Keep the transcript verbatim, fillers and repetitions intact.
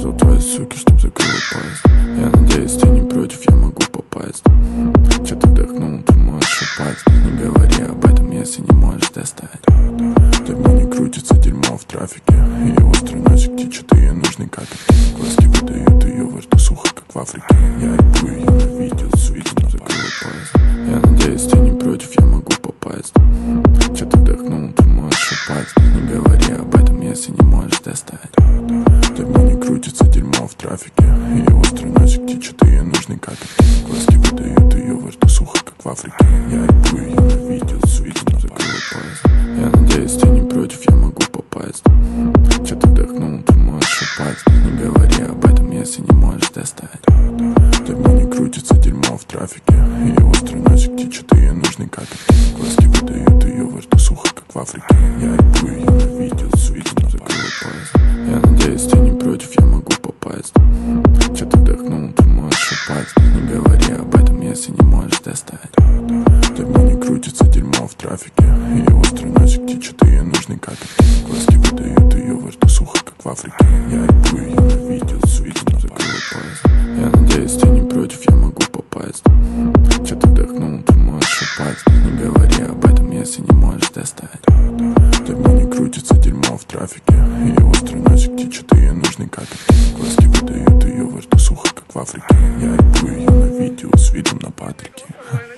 Сказал твоей суке, чтоб закрыла поезд. Я надеюсь, ты не против, я могу попасть. Че ты вдохнул, ты можешь упасть. Не говори об этом, если не можешь достать. Ты в ней не крутится дерьмо в трафике. Ее острый носик течет, и ей нужный капель. Глазки выдают ее, во рту сухо, как в Африке. Я ебу ее на видео, с видом закрыла поезд. Я надеюсь, ты не против, я могу попасть. Че ты вдохнул, ты можешь упасть. Не говори об этом, если не можешь достать. Ты в ней не крутится дерьмо в трафике. Ее острый носик течет, и ей нужный капель. Глазки выдают ее, во рту сухо, как в Африке. Я ебу ее на видео, с видом закрыла поезд. Я надеюсь, ты не против, я могу попасть. Че ты вдохнул, ты можешь упасть. Не говори об этом, если не можешь достать. Ты в ней не крутится дерьмо в трафике. Ее острый носик течет, и ей нужный капель. Глазки выдают ее, во рту сухо, как в Африке. Я ебу ее на видео, с видом закрыла поезд. Я надеюсь, ты не против, я могу попасть. Че ты вдохнул, ты можешь упасть. Не говори об этом, если не можешь достать. Ты в ней не крутится дерьмо в трафике. Ее острый носик течет, и ей нужный капель. Глазки выдают ее, во рту сухо, как в Африке. Я ебу ее на видео, с видом закрыла поезд. Я надеюсь, ты не против, я могу попасть. Че ты вдохнул, ты можешь упасть. Не говори об этом, если не можешь достать. Ты в ней не крутится дерьмо в трафике. Ее острый носик течет, и ей нужный капель. Глазки выдают ее, во рту сухо, как в Африке. Я ебу ее на видео, с видом на Патрике.